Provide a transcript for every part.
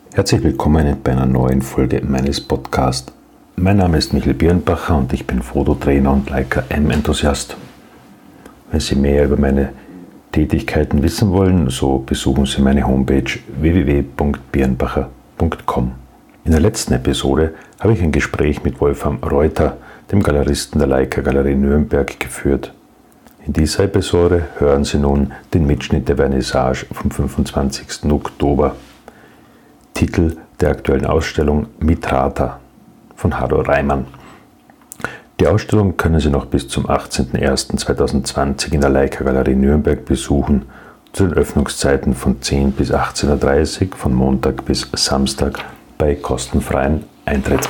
Herzlich willkommen bei einer neuen Folge meines Podcasts. Mein Name ist Michael Birnbacher und ich bin Fototrainer und Leica M-Enthusiast. Wenn Sie mehr über meine Tätigkeiten wissen wollen, so besuchen Sie meine Homepage www.birnbacher.com. In der letzten Episode habe ich ein Gespräch mit Wolfram Reuter, dem Galeristen der Leica Galerie Nürnberg, geführt. In dieser Episode hören Sie nun den Mitschnitt der Vernissage vom 25. Oktober. Titel der aktuellen Ausstellung Mitrata von Hardo Reimann. Die Ausstellung können Sie noch bis zum 18.01.2020 in der Leica Galerie Nürnberg besuchen, zu den Öffnungszeiten von 10 bis 18.30 Uhr, von Montag bis Samstag bei kostenfreien Eintritt.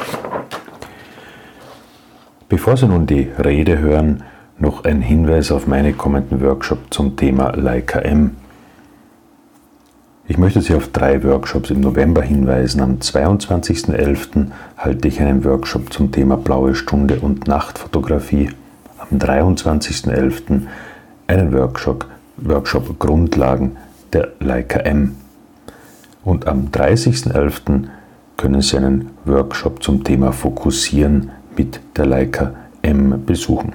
Bevor Sie nun die Rede hören, noch ein Hinweis auf meinen kommenden Workshop zum Thema Leica M. Ich möchte Sie auf 3 Workshops im November hinweisen. Am 22.11. halte ich einen Workshop zum Thema Blaue Stunde und Nachtfotografie. Am 23.11. einen Workshop Grundlagen der Leica M. Und am 30.11. können Sie einen Workshop zum Thema Fokussieren mit der Leica M besuchen.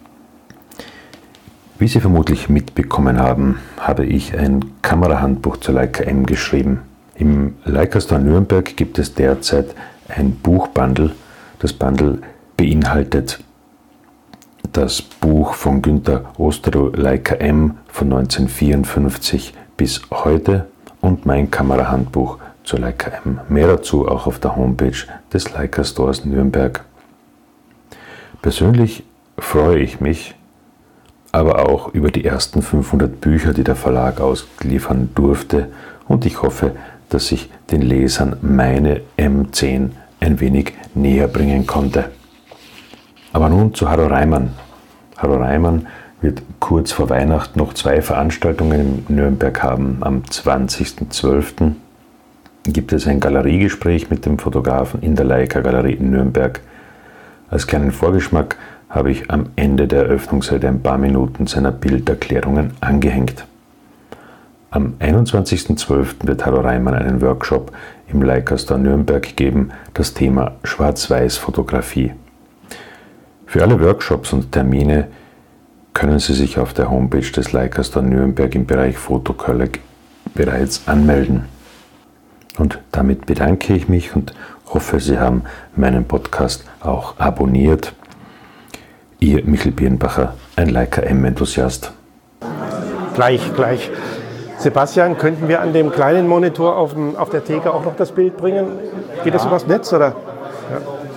Wie Sie vermutlich mitbekommen haben, habe ich ein Kamerahandbuch zur Leica M geschrieben. Im Leica Store Nürnberg gibt es derzeit ein Buchbundle. Das Bundle beinhaltet das Buch von Günter Osterow, Leica M, von 1954 bis heute und mein Kamerahandbuch zur Leica M. Mehr dazu auch auf der Homepage des Leica Stores Nürnberg. Persönlich freue ich mich aber auch über die ersten 500 Bücher, die der Verlag ausliefern durfte, und ich hoffe, dass ich den Lesern meine M10 ein wenig näher bringen konnte. Aber nun zu Hardo Reimann. Hardo Reimann wird kurz vor Weihnachten noch 2 Veranstaltungen in Nürnberg haben. Am 20.12. gibt es ein Galeriegespräch mit dem Fotografen in der Leica Galerie in Nürnberg. Als kleinen Vorgeschmack habe ich am Ende der Eröffnungsrede ein paar Minuten seiner Bilderklärungen angehängt. Am 21.12. wird Hardo Reimann einen Workshop im Leica Store Nürnberg geben, das Thema Schwarz-Weiß-Fotografie. Für alle Workshops und Termine können Sie sich auf der Homepage des Leica Store Nürnberg im Bereich Fotokolleg bereits anmelden. Und damit bedanke ich mich und hoffe, Sie haben meinen Podcast auch abonniert. Ihr Michael Birnbacher, ein Leica M-Enthusiast. Gleich. Sebastian, könnten wir an dem kleinen Monitor auf der Theke auch noch das Bild bringen? Geht das übers Netz, oder? Ja.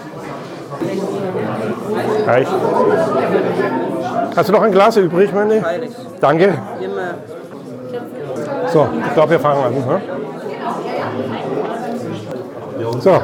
Gleich. Hast du noch ein Glas übrig, meine? Danke. So, ich glaube, wir fangen an. Ne? So.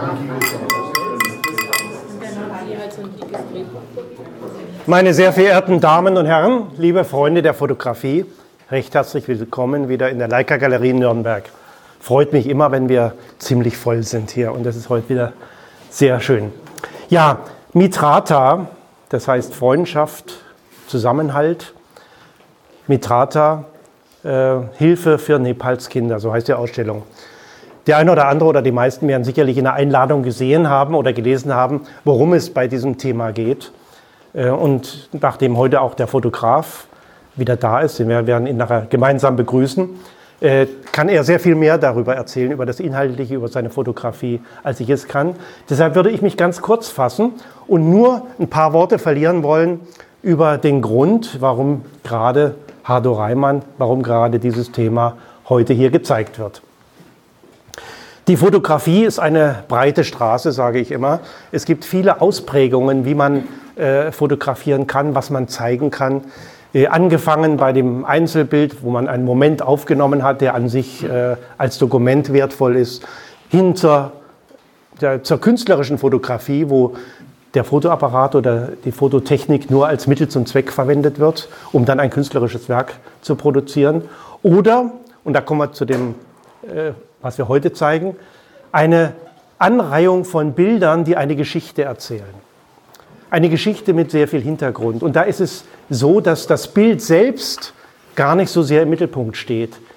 Meine sehr verehrten Damen und Herren, liebe Freunde der Fotografie, recht herzlich willkommen wieder in der Leica Galerie Nürnberg. Freut mich immer, wenn wir ziemlich voll sind hier, und das ist heute wieder sehr schön. Ja, Mitrata, das heißt Freundschaft, Zusammenhalt. Mitrata, Hilfe für Nepals Kinder, so heißt die Ausstellung. Der eine oder andere oder die meisten werden sicherlich in der Einladung gesehen haben oder gelesen haben, worum es bei diesem Thema geht. Und nachdem heute auch der Fotograf wieder da ist, den wir werden ihn nachher gemeinsam begrüßen, kann er sehr viel mehr darüber erzählen, über das Inhaltliche, über seine Fotografie, als ich es kann. Deshalb würde ich mich ganz kurz fassen und nur ein paar Worte verlieren wollen über den Grund, warum gerade Hardo Reimann, warum gerade dieses Thema heute hier gezeigt wird. Die Fotografie ist eine breite Straße, sage ich immer. Es gibt viele Ausprägungen, wie man fotografieren kann, was man zeigen kann. Angefangen bei dem Einzelbild, wo man einen Moment aufgenommen hat, der an sich als Dokument wertvoll ist, hin zur künstlerischen Fotografie, wo der Fotoapparat oder die Fototechnik nur als Mittel zum Zweck verwendet wird, um dann ein künstlerisches Werk zu produzieren. Oder, und da kommen wir zu dem, was wir heute zeigen, eine Anreihung von Bildern, die eine Geschichte erzählen. Eine Geschichte mit sehr viel Hintergrund. Und da ist es so, dass das Bild selbst gar nicht so sehr im Mittelpunkt steht.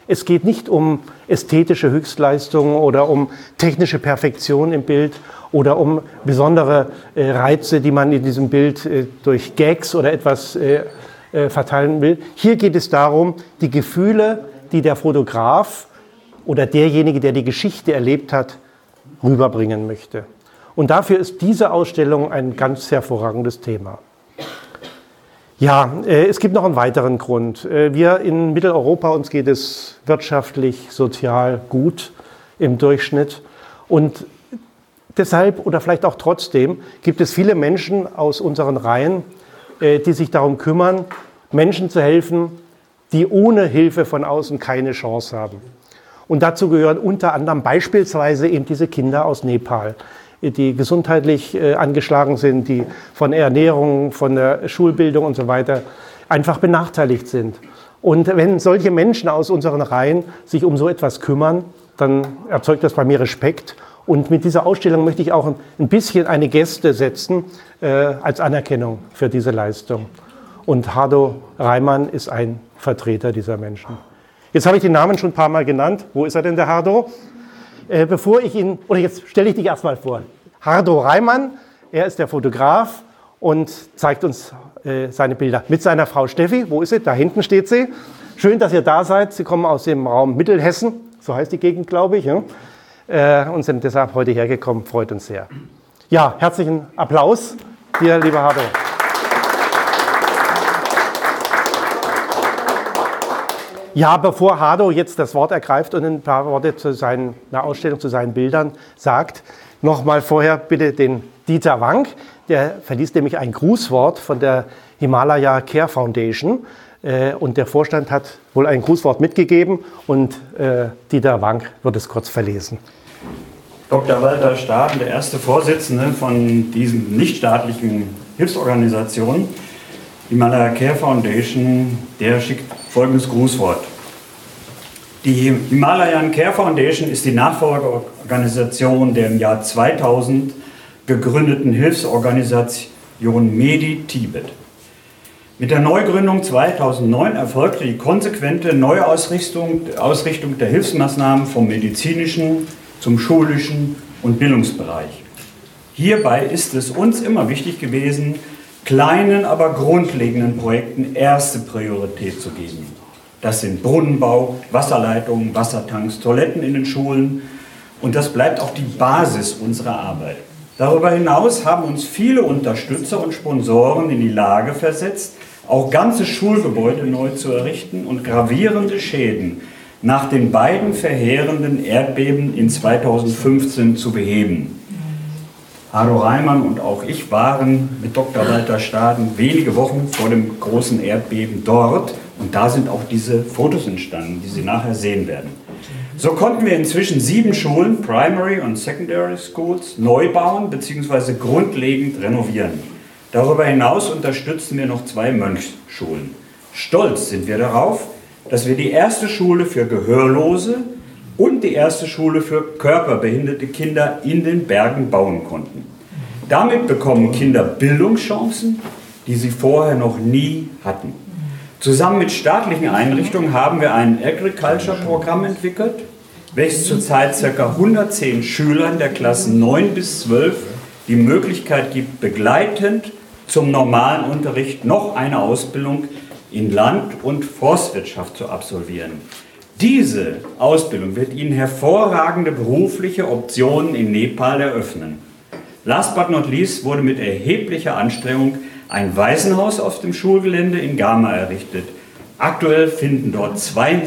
Es geht nicht um ästhetische Höchstleistungen oder um technische Perfektion im Bild oder um besondere Reize, die man in diesem Bild durch Gags oder etwas verteilen will. Hier geht es darum, die Gefühle, die der Fotograf oder derjenige, der die Geschichte erlebt hat, rüberbringen möchte. Und dafür ist diese Ausstellung ein ganz hervorragendes Thema. Ja, es gibt noch einen weiteren Grund. Wir in Mitteleuropa, uns geht es wirtschaftlich, sozial gut im Durchschnitt. Und deshalb oder vielleicht auch trotzdem gibt es viele Menschen aus unseren Reihen, die sich darum kümmern, Menschen zu helfen, die ohne Hilfe von außen keine Chance haben. Und dazu gehören unter anderem beispielsweise eben diese Kinder aus Nepal, die gesundheitlich angeschlagen sind, die von Ernährung, von der Schulbildung und so weiter einfach benachteiligt sind. Und wenn solche Menschen aus unseren Reihen sich um so etwas kümmern, dann erzeugt das bei mir Respekt. Und mit dieser Ausstellung möchte ich auch ein bisschen eine Geste setzen als Anerkennung für diese Leistung. Und Hardo Reimann ist ein Vertreter dieser Menschen. Jetzt habe ich den Namen schon ein paar Mal genannt. Wo ist er denn, der Hardo? Jetzt stelle ich dich erstmal vor. Hardo Reimann, er ist der Fotograf und zeigt uns seine Bilder mit seiner Frau Steffi. Wo ist sie? Da hinten steht sie. Schön, dass ihr da seid. Sie kommen aus dem Raum Mittelhessen, so heißt die Gegend, glaube ich, ja? Und sind deshalb heute hergekommen. Freut uns sehr. Ja, herzlichen Applaus dir, lieber Hardo. Ja, bevor Hardo jetzt das Wort ergreift und ein paar Worte zu einer Ausstellung zu seinen Bildern sagt, nochmal vorher bitte den Dieter Wank. Der verliest nämlich ein Grußwort von der Himalaya Care Foundation. Und der Vorstand hat wohl ein Grußwort mitgegeben und Dieter Wank wird es kurz verlesen. Dr. Walter Staden, der erste Vorsitzende von diesen nichtstaatlichen Hilfsorganisationen, Himalaya Care Foundation, der schickt folgendes Grußwort. Die Himalayan Care Foundation ist die Nachfolgeorganisation der im Jahr 2000 gegründeten Hilfsorganisation Medi-Tibet. Mit der Neugründung 2009 erfolgte die konsequente Neuausrichtung der Hilfsmaßnahmen vom medizinischen zum schulischen und Bildungsbereich. Hierbei ist es uns immer wichtig gewesen, kleinen, aber grundlegenden Projekten erste Priorität zu geben. Das sind Brunnenbau, Wasserleitungen, Wassertanks, Toiletten in den Schulen und das bleibt auch die Basis unserer Arbeit. Darüber hinaus haben uns viele Unterstützer und Sponsoren in die Lage versetzt, auch ganze Schulgebäude neu zu errichten und gravierende Schäden nach den beiden verheerenden Erdbeben in 2015 zu beheben. Hardo Reimann und auch ich waren mit Dr. Walter Staden wenige Wochen vor dem großen Erdbeben dort und da sind auch diese Fotos entstanden, die Sie nachher sehen werden. So konnten wir inzwischen 7 Schulen, Primary und Secondary Schools, neu bauen bzw. grundlegend renovieren. Darüber hinaus unterstützen wir noch 2 Mönchsschulen. Stolz sind wir darauf, dass wir die erste Schule für Gehörlose und die erste Schule für körperbehinderte Kinder in den Bergen bauen konnten. Damit bekommen Kinder Bildungschancen, die sie vorher noch nie hatten. Zusammen mit staatlichen Einrichtungen haben wir ein Agriculture-Programm entwickelt, welches zurzeit ca. 110 Schülern der Klassen 9 bis 12 die Möglichkeit gibt, begleitend zum normalen Unterricht noch eine Ausbildung in Land- und Forstwirtschaft zu absolvieren. Diese Ausbildung wird Ihnen hervorragende berufliche Optionen in Nepal eröffnen. Last but not least wurde mit erheblicher Anstrengung ein Waisenhaus auf dem Schulgelände in Gama errichtet. Aktuell finden dort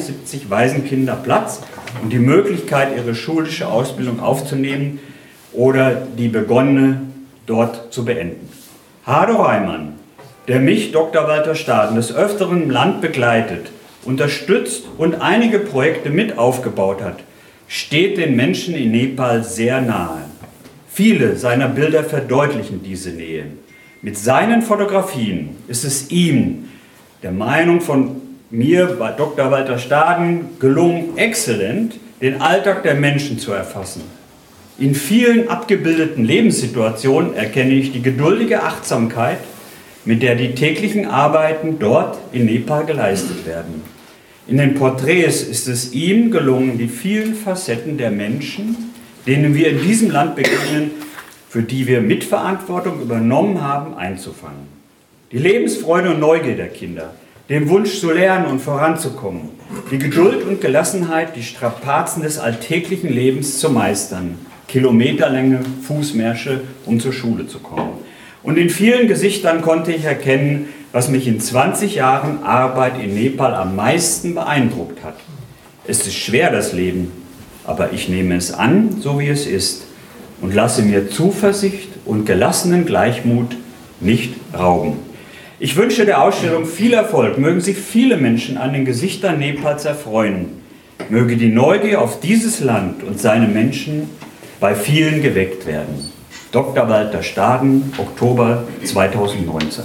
72 Waisenkinder Platz und die Möglichkeit, ihre schulische Ausbildung aufzunehmen oder die begonnene dort zu beenden. Hardo Reimann, der mich, Dr. Walter Staden, des Öfteren im Land begleitet, unterstützt und einige Projekte mit aufgebaut hat, steht den Menschen in Nepal sehr nahe. Viele seiner Bilder verdeutlichen diese Nähe. Mit seinen Fotografien ist es ihm, der Meinung von mir, Dr. Walter Staden, gelungen, exzellent den Alltag der Menschen zu erfassen. In vielen abgebildeten Lebenssituationen erkenne ich die geduldige Achtsamkeit, mit der die täglichen Arbeiten dort in Nepal geleistet werden. In den Porträts ist es ihm gelungen, die vielen Facetten der Menschen, denen wir in diesem Land begegnen, für die wir Mitverantwortung übernommen haben, einzufangen. Die Lebensfreude und Neugier der Kinder, den Wunsch zu lernen und voranzukommen, die Geduld und Gelassenheit, die Strapazen des alltäglichen Lebens zu meistern, kilometerlange Fußmärsche, um zur Schule zu kommen. Und in vielen Gesichtern konnte ich erkennen, was mich in 20 Jahren Arbeit in Nepal am meisten beeindruckt hat. Es ist schwer, das Leben, aber ich nehme es an, so wie es ist, und lasse mir Zuversicht und gelassenen Gleichmut nicht rauben. Ich wünsche der Ausstellung viel Erfolg. Mögen sich viele Menschen an den Gesichtern Nepals erfreuen. Möge die Neugier auf dieses Land und seine Menschen bei vielen geweckt werden. Dr. Walter Staden, Oktober 2019.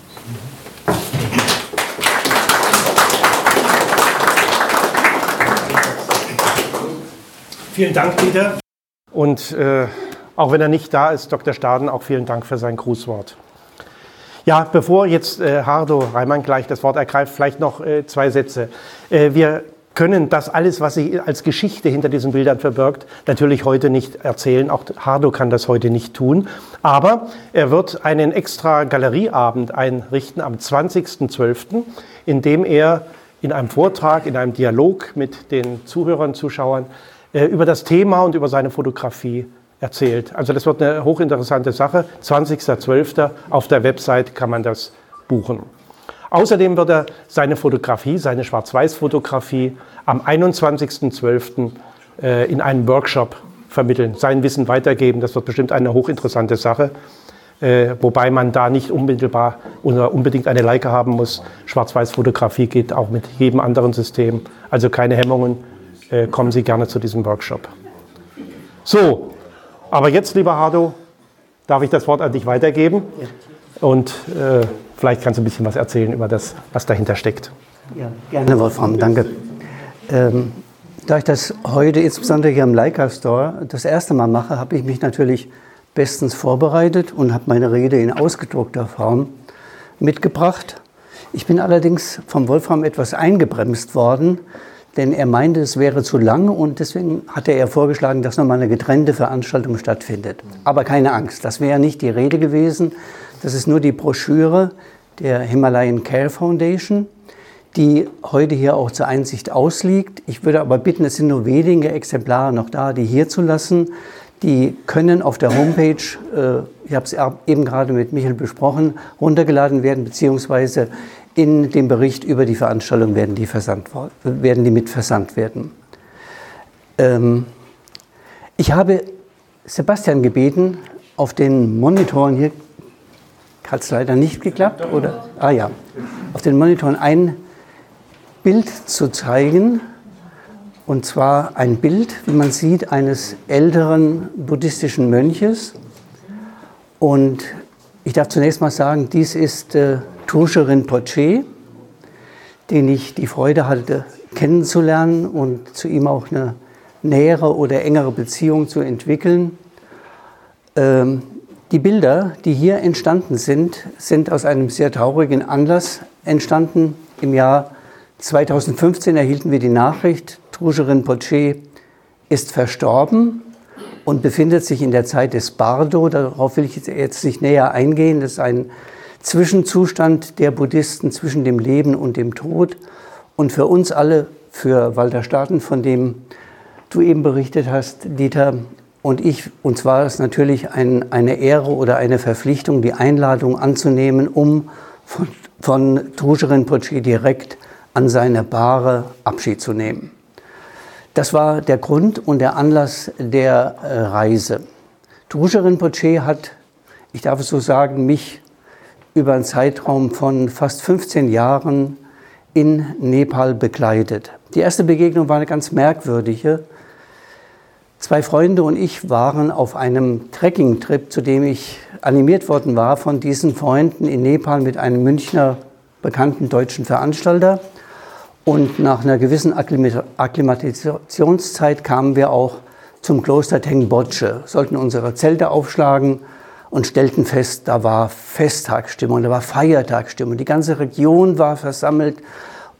Vielen Dank, Peter. Und auch wenn er nicht da ist, Dr. Staden, auch vielen Dank für sein Grußwort. Ja, bevor jetzt Hardo Reimann gleich das Wort ergreift, vielleicht noch 2 Sätze. Wir können das alles, was sich als Geschichte hinter diesen Bildern verbirgt, natürlich heute nicht erzählen. Auch Hardo kann das heute nicht tun. Aber er wird einen extra Galerieabend einrichten am 20.12., in dem er in einem Vortrag, in einem Dialog mit den Zuhörern, Zuschauern über das Thema und über seine Fotografie erzählt. Also das wird eine hochinteressante Sache. 20.12. auf der Website kann man das buchen. Außerdem wird er seine Fotografie, seine Schwarz-Weiß-Fotografie am 21.12. In einem Workshop vermitteln, sein Wissen weitergeben. Das wird bestimmt eine hochinteressante Sache, wobei man da nicht unmittelbar oder unbedingt eine Leica haben muss. Schwarz-Weiß-Fotografie geht auch mit jedem anderen System. Also keine Hemmungen, kommen Sie gerne zu diesem Workshop. So, aber jetzt, lieber Hardo, darf ich das Wort an dich weitergeben? Ja. Und vielleicht kannst du ein bisschen was erzählen über das, was dahinter steckt. Ja, gerne, Wolfram, danke. Da ich das heute insbesondere hier im Leica Store das erste Mal mache, habe ich mich natürlich bestens vorbereitet und habe meine Rede in ausgedruckter Form mitgebracht. Ich bin allerdings vom Wolfram etwas eingebremst worden, denn er meinte, es wäre zu lang und deswegen hatte er vorgeschlagen, dass nochmal eine getrennte Veranstaltung stattfindet. Aber keine Angst, das wäre nicht die Rede gewesen. Das ist nur die Broschüre der Himalayan Care Foundation, die heute hier auch zur Einsicht ausliegt. Ich würde aber bitten, es sind nur wenige Exemplare noch da, die hier zu lassen. Die können auf der Homepage, ich habe es eben gerade mit Michael besprochen, runtergeladen werden, beziehungsweise in dem Bericht über die Veranstaltung werden die mit versandt werden. Ich habe Sebastian gebeten, auf den Monitoren hier, hat es leider nicht geklappt, oder? Ah ja, auf den Monitoren ein Bild zu zeigen, und zwar ein Bild, wie man sieht, eines älteren buddhistischen Mönches. Und ich darf zunächst mal sagen, dies ist Trungpa Rinpoche, den ich die Freude hatte, kennenzulernen und zu ihm auch eine nähere oder engere Beziehung zu entwickeln. Die Bilder, die hier entstanden sind, sind aus einem sehr traurigen Anlass entstanden. Im Jahr 2015 erhielten wir die Nachricht, Trungpa Rinpoche ist verstorben und befindet sich in der Zeit des Bardo. Darauf will ich jetzt nicht näher eingehen. Das ist ein Zwischenzustand der Buddhisten zwischen dem Leben und dem Tod. Und für uns alle, für Walter Staden, von dem du eben berichtet hast, Dieter, und ich, uns war es natürlich eine Ehre oder eine Verpflichtung, die Einladung anzunehmen, um von Trungpa Rinpoche direkt an seiner Bahre Abschied zu nehmen. Das war der Grund und der Anlass der Reise. Trungpa Rinpoche hat, ich darf es so sagen, mich über einen Zeitraum von fast 15 Jahren in Nepal begleitet. Die erste Begegnung war eine ganz merkwürdige. 2 Freunde und ich waren auf einem Trekking-Trip, zu dem ich animiert worden war von diesen Freunden in Nepal mit einem Münchner bekannten deutschen Veranstalter. Und nach einer gewissen Akklimatisationszeit kamen wir auch zum Kloster Tengboche, sollten unsere Zelte aufschlagen und stellten fest, da war Festtagsstimmung, da war Feiertagsstimmung. Die ganze Region war versammelt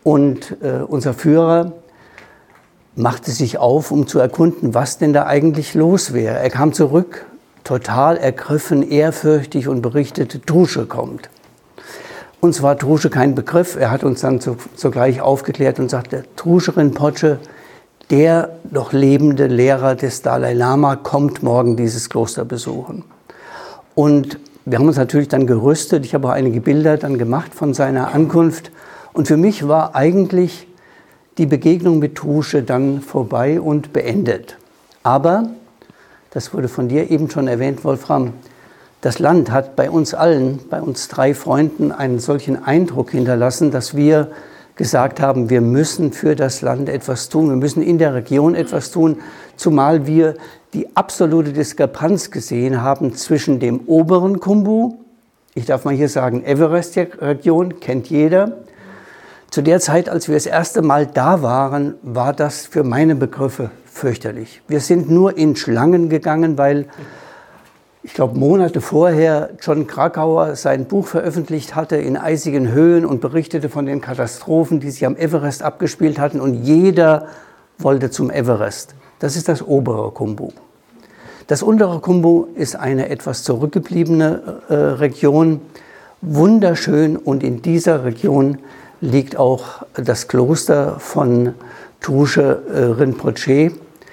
Und unser Führer machte sich auf, um zu erkunden, was denn da eigentlich los wäre. Er kam zurück, total ergriffen, ehrfürchtig und berichtete, Drusche kommt. Uns war Drusche kein Begriff. Er hat uns dann sogleich aufgeklärt und sagte, Drusche Rinpoche, der noch lebende Lehrer des Dalai Lama, kommt morgen dieses Kloster besuchen. Und wir haben uns natürlich dann gerüstet. Ich habe auch einige Bilder dann gemacht von seiner Ankunft. Und für mich war eigentlich die Begegnung mit Drusche dann vorbei und beendet. Aber, das wurde von dir eben schon erwähnt, Wolfram, das Land hat bei uns allen, bei uns 3 Freunden, einen solchen Eindruck hinterlassen, dass wir gesagt haben, wir müssen für das Land etwas tun, wir müssen in der Region etwas tun, zumal wir die absolute Diskrepanz gesehen haben zwischen dem oberen Khumbu, ich darf mal hier sagen Everest-Region, kennt jeder. Zu der Zeit, als wir das erste Mal da waren, war das für meine Begriffe fürchterlich. Wir sind nur in Schlangen gegangen, weil ich glaube, Monate vorher John Krakauer sein Buch veröffentlicht hatte in eisigen Höhen und berichtete von den Katastrophen, die sich am Everest abgespielt hatten. Und jeder wollte zum Everest. Das ist das obere Khumbu. Das untere Khumbu ist eine etwas zurückgebliebene Region, wunderschön. Und in dieser Region liegt auch das Kloster von Drusche Rinpoche,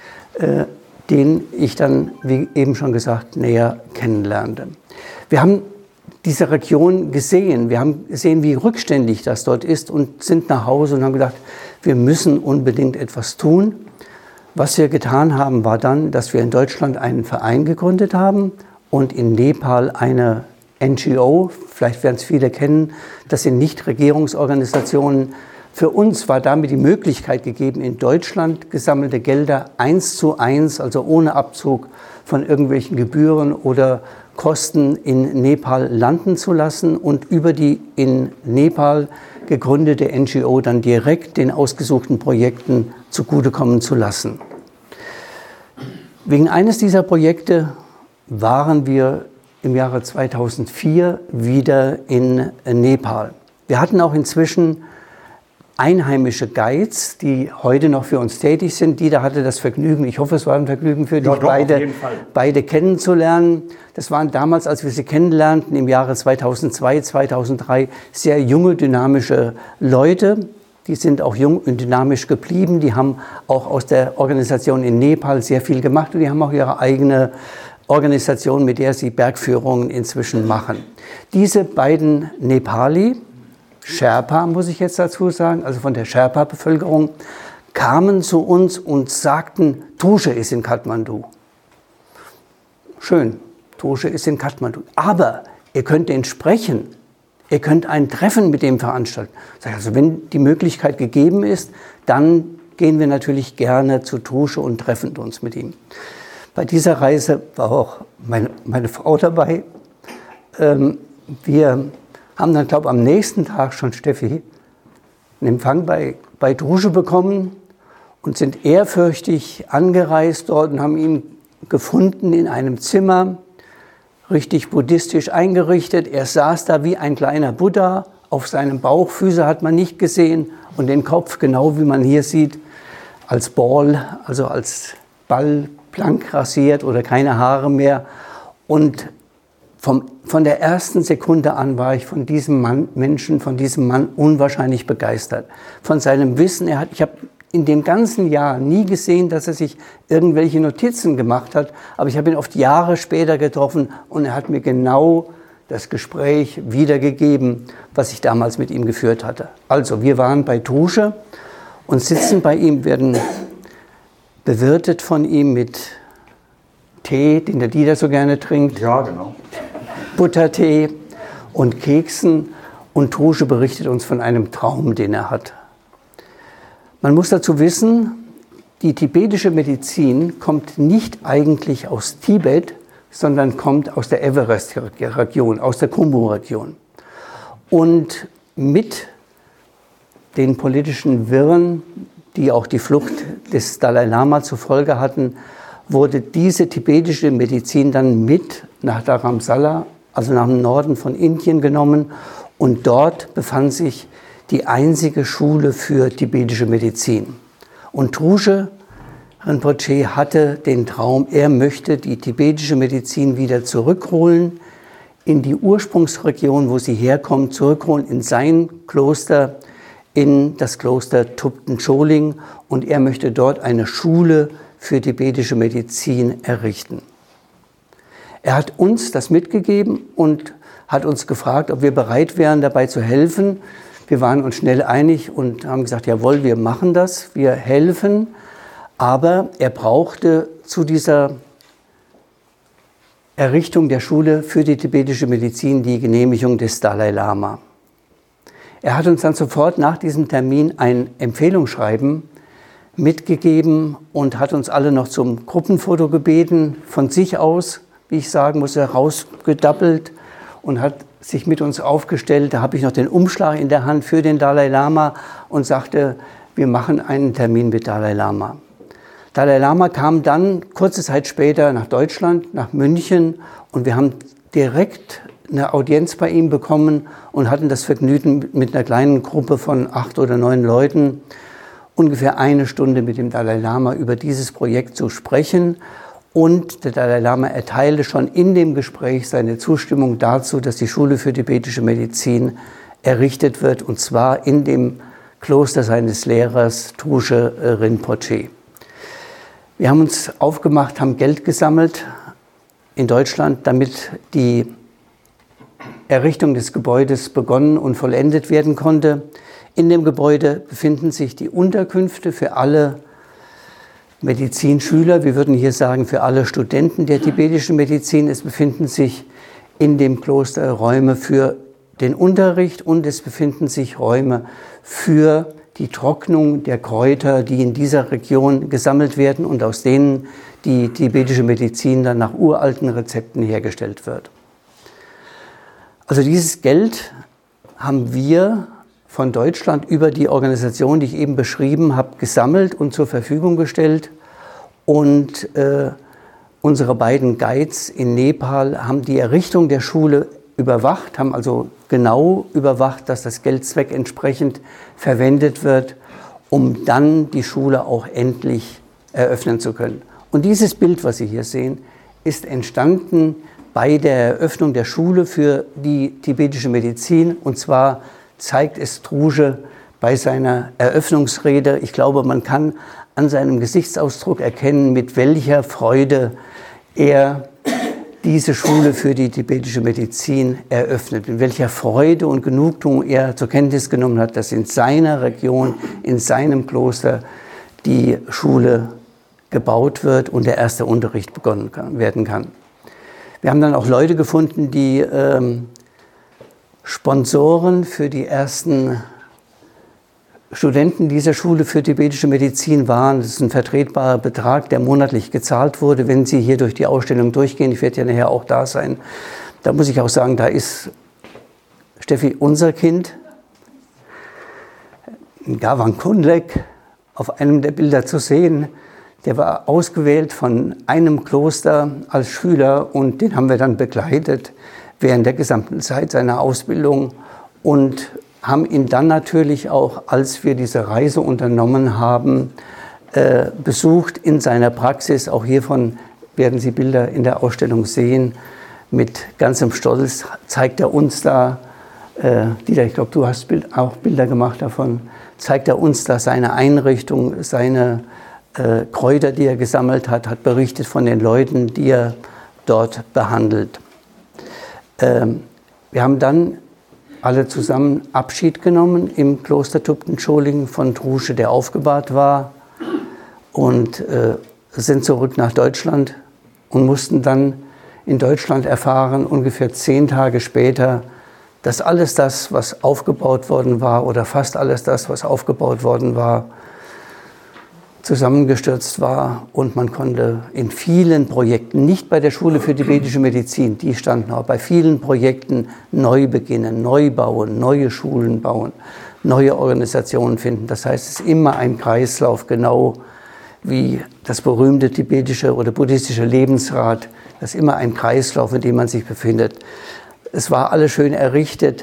den ich dann, wie eben schon gesagt, näher kennenlernte. Wir haben diese Region gesehen, wir haben gesehen, wie rückständig das dort ist und sind nach Hause und haben gedacht, wir müssen unbedingt etwas tun. Was wir getan haben, war dann, dass wir in Deutschland einen Verein gegründet haben und in Nepal eine NGO, vielleicht werden es viele kennen, das sind Nichtregierungsorganisationen. Für uns war damit die Möglichkeit gegeben, in Deutschland gesammelte Gelder 1:1, also ohne Abzug von irgendwelchen Gebühren oder Kosten in Nepal landen zu lassen und über die in Nepal gegründete NGO dann direkt den ausgesuchten Projekten zugutekommen zu lassen. Wegen eines dieser Projekte waren wir im Jahre 2004 wieder in Nepal. Wir hatten auch inzwischen einheimische Guides, die heute noch für uns tätig sind. Dieter hatte das Vergnügen, ich hoffe, es war ein Vergnügen für dich, beide kennenzulernen. Das waren damals, als wir sie kennenlernten, im Jahre 2002, 2003, sehr junge, dynamische Leute. Die sind auch jung und dynamisch geblieben. Die haben auch aus der Organisation in Nepal sehr viel gemacht und die haben auch ihre eigene Organisation, mit der sie Bergführungen inzwischen machen. Diese beiden Nepali, Sherpa, muss ich jetzt dazu sagen, also von der Sherpa-Bevölkerung, kamen zu uns und sagten, Drusche ist in Kathmandu. Schön, Drusche ist in Kathmandu. Aber ihr könnt den sprechen, ihr könnt ein Treffen mit dem veranstalten. Also wenn die Möglichkeit gegeben ist, dann gehen wir natürlich gerne zu Drusche und treffen uns mit ihm. Bei dieser Reise war auch meine Frau dabei. Wir haben dann, glaube ich, am nächsten Tag schon, Steffi, einen Empfang bei Drusche bekommen und sind ehrfürchtig angereist dort und haben ihn gefunden in einem Zimmer, richtig buddhistisch eingerichtet. Er saß da wie ein kleiner Buddha, auf seinem Bauch, Füße hat man nicht gesehen und den Kopf, genau wie man hier sieht, als Ball, also als Ball, blank rasiert oder keine Haare mehr. Und von der ersten Sekunde an war ich von diesem Mann unwahrscheinlich begeistert. Von seinem Wissen, ich habe in dem ganzen Jahr nie gesehen, dass er sich irgendwelche Notizen gemacht hat, aber ich habe ihn oft Jahre später getroffen und er hat mir genau das Gespräch wiedergegeben, was ich damals mit ihm geführt hatte. Also, wir waren bei Drusche und sitzen bei ihm, werden bewirtet von ihm mit Tee, den der Dieter so gerne trinkt. Ja, genau. Buttertee und Keksen und Drusche berichtet uns von einem Traum, den er hat. Man muss dazu wissen, die tibetische Medizin kommt nicht eigentlich aus Tibet, sondern kommt aus der Everest-Region, aus der Khumbu-Region. Und mit den politischen Wirren, die auch die Flucht des Dalai Lama zur Folge hatten, wurde diese tibetische Medizin dann mit nach Dharamsala, also nach dem Norden von Indien genommen. Und dort befand sich die einzige Schule für tibetische Medizin. Und Trungpa Rinpoche hatte den Traum, er möchte die tibetische Medizin wieder zurückholen in die Ursprungsregion, wo sie herkommt, zurückholen in sein Kloster, in das Kloster Thupten Choling, und er möchte dort eine Schule für tibetische Medizin errichten. Er hat uns das mitgegeben und hat uns gefragt, ob wir bereit wären, dabei zu helfen. Wir waren uns schnell einig und haben gesagt, jawohl, wir machen das, wir helfen. Aber er brauchte zu dieser Errichtung der Schule für die tibetische Medizin die Genehmigung des Dalai Lama. Er hat uns dann sofort nach diesem Termin ein Empfehlungsschreiben mitgegeben und hat uns alle noch zum Gruppenfoto gebeten, von sich aus, wie ich sagen muss, herausgedappelt und hat sich mit uns aufgestellt. Da habe ich noch den Umschlag in der Hand für den Dalai Lama und sagte, wir machen einen Termin mit Dalai Lama. Dalai Lama kam dann kurze Zeit später nach Deutschland, nach München, und wir haben direkt eine Audienz bei ihm bekommen und hatten das Vergnügen, mit einer kleinen Gruppe von 8 oder 9 Leuten ungefähr eine Stunde mit dem Dalai Lama über dieses Projekt zu sprechen. Und der Dalai Lama erteilte schon in dem Gespräch seine Zustimmung dazu, dass die Schule für tibetische Medizin errichtet wird, und zwar in dem Kloster seines Lehrers Trungpa Rinpoche. Wir haben uns aufgemacht, haben Geld gesammelt in Deutschland, damit die Errichtung des Gebäudes begonnen und vollendet werden konnte. In dem Gebäude befinden sich die Unterkünfte für alle Medizinschüler, wir würden hier sagen für alle Studenten der tibetischen Medizin. Es befinden sich in dem Kloster Räume für den Unterricht und es befinden sich Räume für die Trocknung der Kräuter, die in dieser Region gesammelt werden und aus denen die tibetische Medizin dann nach uralten Rezepten hergestellt wird. Also dieses Geld haben wir von Deutschland über die Organisation, die ich eben beschrieben habe, gesammelt und zur Verfügung gestellt. Und unsere beiden Guides in Nepal haben die Errichtung der Schule überwacht, haben also genau überwacht, dass das Geld zweckentsprechend verwendet wird, um dann die Schule auch endlich eröffnen zu können. Und dieses Bild, was Sie hier sehen, ist entstanden bei der Eröffnung der Schule für die tibetische Medizin. Und zwar zeigt es Trungpa bei seiner Eröffnungsrede. Ich glaube, man kann an seinem Gesichtsausdruck erkennen, mit welcher Freude er diese Schule für die tibetische Medizin eröffnet, mit welcher Freude und Genugtuung er zur Kenntnis genommen hat, dass in seiner Region, in seinem Kloster die Schule gebaut wird und der erste Unterricht begonnen werden kann. Wir haben dann auch Leute gefunden, die Sponsoren für die ersten Studenten dieser Schule für tibetische Medizin waren. Das ist ein vertretbarer Betrag, der monatlich gezahlt wurde, wenn Sie hier durch die Ausstellung durchgehen. Ich werde ja nachher auch da sein. Da muss ich auch sagen, da ist Steffi, unser Kind, Gavan Kundlek, auf einem der Bilder zu sehen. Der war ausgewählt von einem Kloster als Schüler und den haben wir dann begleitet während der gesamten Zeit seiner Ausbildung und haben ihn dann natürlich auch, als wir diese Reise unternommen haben, besucht in seiner Praxis. Auch hiervon werden Sie Bilder in der Ausstellung sehen. Mit ganzem Stolz zeigt er uns da, Dieter, ich glaube, du hast auch Bilder gemacht davon, zeigt er uns da seine Einrichtung, seine Kräuter, die er gesammelt hat, hat berichtet von den Leuten, die er dort behandelt. Wir haben dann alle zusammen Abschied genommen im Kloster Thupten Choling von Trungpa, der aufgebahrt war, und sind zurück nach Deutschland und mussten dann in Deutschland erfahren, ungefähr 10 Tage später, dass alles das, was aufgebaut worden war, oder fast alles das, was aufgebaut worden war, zusammengestürzt war und man konnte in vielen Projekten, nicht bei der Schule für tibetische Medizin, die standen auch bei vielen Projekten neu beginnen, neu bauen, neue Schulen bauen, neue Organisationen finden. Das heißt, es ist immer ein Kreislauf, genau wie das berühmte tibetische oder buddhistische Lebensrad. Das ist immer ein Kreislauf, in dem man sich befindet. Es war alles schön errichtet.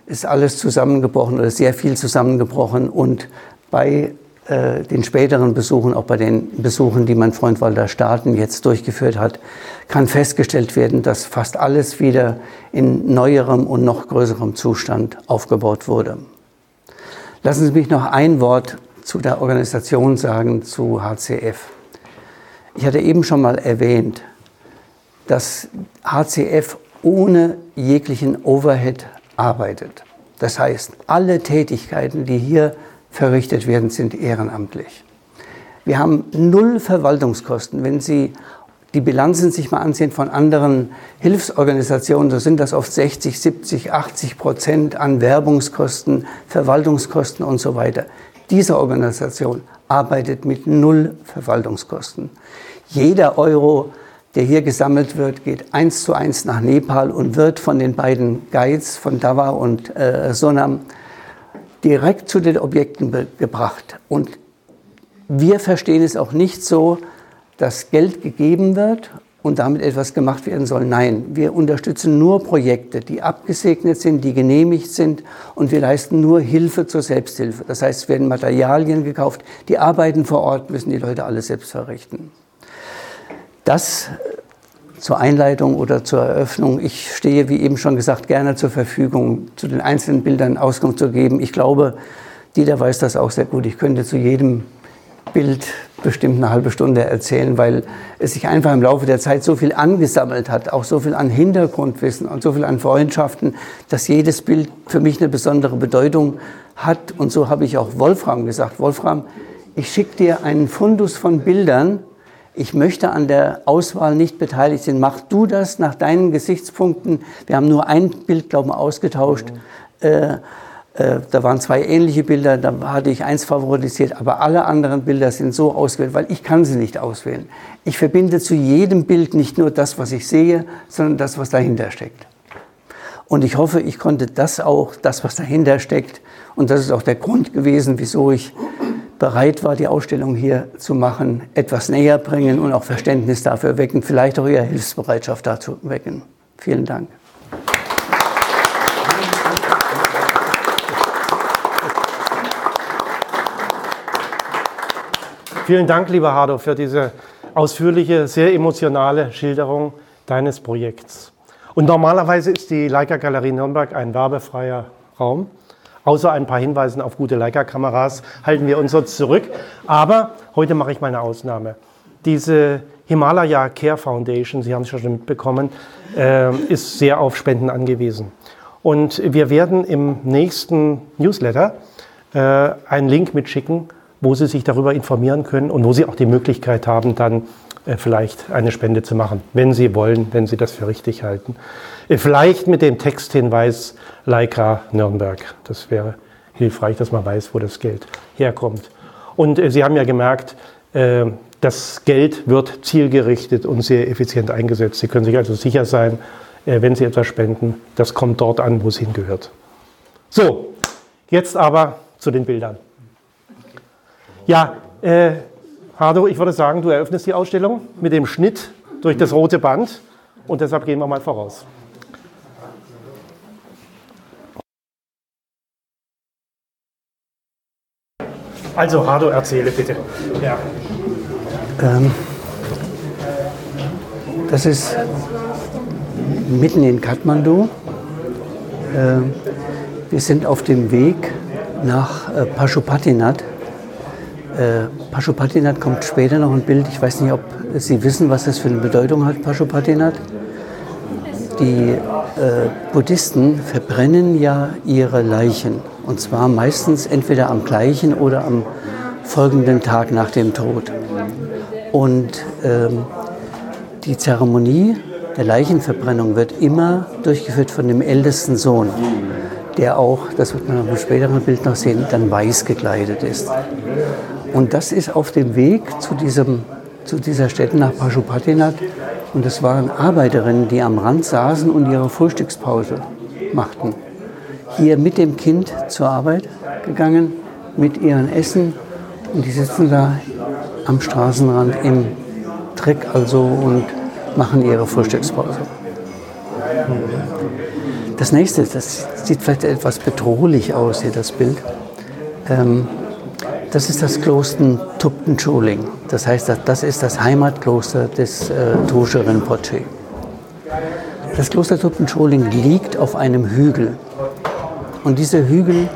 ist alles zusammengebrochen oder sehr viel zusammengebrochen. Und bei den späteren Besuchen, auch bei den Besuchen, die mein Freund Walter Staaten jetzt durchgeführt hat, kann festgestellt werden, dass fast alles wieder in neuerem und noch größerem Zustand aufgebaut wurde. Lassen Sie mich noch ein Wort zu der Organisation sagen, zu HCF. Ich hatte eben schon mal erwähnt, dass HCF ohne jeglichen Overhead arbeitet. Das heißt, alle Tätigkeiten, die hier verrichtet werden, sind ehrenamtlich. Wir haben 0 Verwaltungskosten. Wenn Sie die Bilanzen sich mal ansehen von anderen Hilfsorganisationen, so sind das oft 60, 70, 80% an Werbungskosten, Verwaltungskosten und so weiter. Diese Organisation arbeitet mit 0 Verwaltungskosten. Jeder Euro, der hier gesammelt wird, geht 1:1 nach Nepal und wird von den beiden Guides, von Dawa und Sonam, direkt zu den Objekten gebracht. Und wir verstehen es auch nicht so, dass Geld gegeben wird und damit etwas gemacht werden soll. Nein, wir unterstützen nur Projekte, die abgesegnet sind, die genehmigt sind, und wir leisten nur Hilfe zur Selbsthilfe. Das heißt, es werden Materialien gekauft, die Arbeiten vor Ort müssen die Leute alle selbst verrichten. Das zur Einleitung oder zur Eröffnung. Ich stehe, wie eben schon gesagt, gerne zur Verfügung, zu den einzelnen Bildern Auskunft zu geben. Ich glaube, Dieter weiß das auch sehr gut. Ich könnte zu jedem Bild bestimmt eine halbe Stunde erzählen, weil es sich einfach im Laufe der Zeit so viel angesammelt hat, auch so viel an Hintergrundwissen und so viel an Freundschaften, dass jedes Bild für mich eine besondere Bedeutung hat. Und so habe ich auch Wolfram gesagt: Wolfram, ich schicke dir einen Fundus von Bildern. Ich möchte an der Auswahl nicht beteiligt sein. Mach du das nach deinen Gesichtspunkten. Wir haben nur ein Bild, glaube ich, ausgetauscht. Da waren 2 ähnliche Bilder, da hatte ich eins favorisiert, aber alle anderen Bilder sind so ausgewählt, weil ich kann sie nicht auswählen. Ich verbinde zu jedem Bild nicht nur das, was ich sehe, sondern das, was dahinter steckt. Und ich hoffe, ich konnte das auch, das, was dahinter steckt, und das ist auch der Grund gewesen, wieso ich bereit war, die Ausstellung hier zu machen, etwas näher bringen und auch Verständnis dafür wecken, vielleicht auch Ihre Hilfsbereitschaft dazu wecken. Vielen Dank. Vielen Dank, lieber Hardo, für diese ausführliche, sehr emotionale Schilderung deines Projekts. Und normalerweise ist die Leica-Galerie Nürnberg ein werbefreier Raum. Außer ein paar Hinweisen auf gute Leica-Kameras halten wir uns sonst zurück. Aber heute mache ich mal eine Ausnahme. Diese Himalaya Care Foundation, Sie haben es schon mitbekommen, ist sehr auf Spenden angewiesen. Und wir werden im nächsten Newsletter einen Link mitschicken, wo Sie sich darüber informieren können und wo Sie auch die Möglichkeit haben, dann vielleicht eine Spende zu machen, wenn Sie wollen, wenn Sie das für richtig halten. Vielleicht mit dem Texthinweis Leica Nürnberg. Das wäre hilfreich, dass man weiß, wo das Geld herkommt. Und Sie haben ja gemerkt, das Geld wird zielgerichtet und sehr effizient eingesetzt. Sie können sich also sicher sein, wenn Sie etwas spenden, das kommt dort an, wo es hingehört. So, jetzt aber zu den Bildern. Ja, Hardo, ich würde sagen, du eröffnest die Ausstellung mit dem Schnitt durch das rote Band und deshalb gehen wir mal voraus. Also Hardo, erzähle bitte. Ja. Das ist mitten in Kathmandu. Wir sind auf dem Weg nach Pashupatinath. Pashupatinath kommt später noch ein Bild. Ich weiß nicht, ob Sie wissen, was das für eine Bedeutung hat, Pashupatinath. Die Buddhisten verbrennen ja ihre Leichen. Und zwar meistens entweder am gleichen oder am folgenden Tag nach dem Tod. Und die Zeremonie der Leichenverbrennung wird immer durchgeführt von dem ältesten Sohn, der auch, das wird man auf dem späteren Bild noch sehen, dann weiß gekleidet ist. Und das ist auf dem Weg zu dieser Stätte nach Pashupatinath. Und es waren Arbeiterinnen, die am Rand saßen und ihre Frühstückspause machten. Hier mit dem Kind zur Arbeit gegangen, mit ihrem Essen. Und die sitzen da am Straßenrand im Dreck also und machen ihre Frühstückspause. Das nächste, das sieht vielleicht etwas bedrohlich aus, hier das Bild. Das ist das Kloster Thupten-Choling. Das heißt, das ist das Heimatkloster des Truzher Rinpoche. Das Kloster Thupten-Choling liegt auf einem Hügel. Und dieser Hügel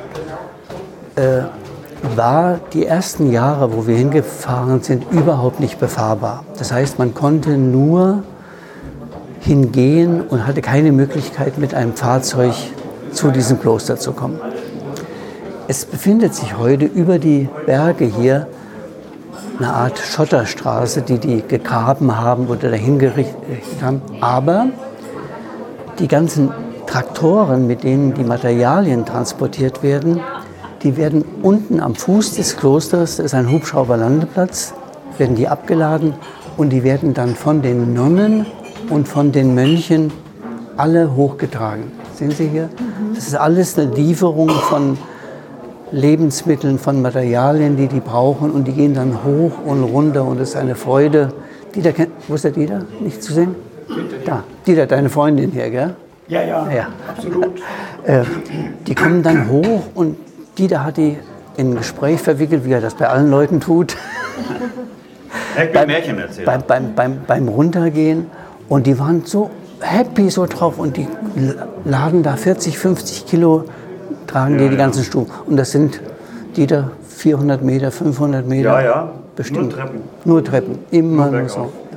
war die ersten Jahre, wo wir hingefahren sind, überhaupt nicht befahrbar. Das heißt, man konnte nur hingehen und hatte keine Möglichkeit, mit einem Fahrzeug zu diesem Kloster zu kommen. Es befindet sich heute über die Berge hier eine Art Schotterstraße, die gegraben haben oder dahin gerichtet haben. Aber die ganzen Traktoren, mit denen die Materialien transportiert werden, die werden unten am Fuß des Klosters, das ist ein Hubschrauberlandeplatz, werden die abgeladen und die werden dann von den Nonnen und von den Mönchen alle hochgetragen. Sehen Sie hier? Das ist alles eine Lieferung von Lebensmitteln, von Materialien, die brauchen und die gehen dann hoch und runter und es ist eine Freude. Dieter, wo ist der Dieter? Nicht zu sehen? Da, Dieter, deine Freundin hier, gell? Ja, absolut. Die kommen dann hoch und Dieter hat die in ein Gespräch verwickelt, wie er das bei allen Leuten tut. Märchen erzählen. Beim Runtergehen. Und die waren so happy so drauf und die laden da 40, 50 Kilo, tragen die ganzen Stufen. Und das sind Dieter 400 Meter, 500 Meter. Ja, bestimmt. Nur Treppen. Nur Treppen, immer nur so.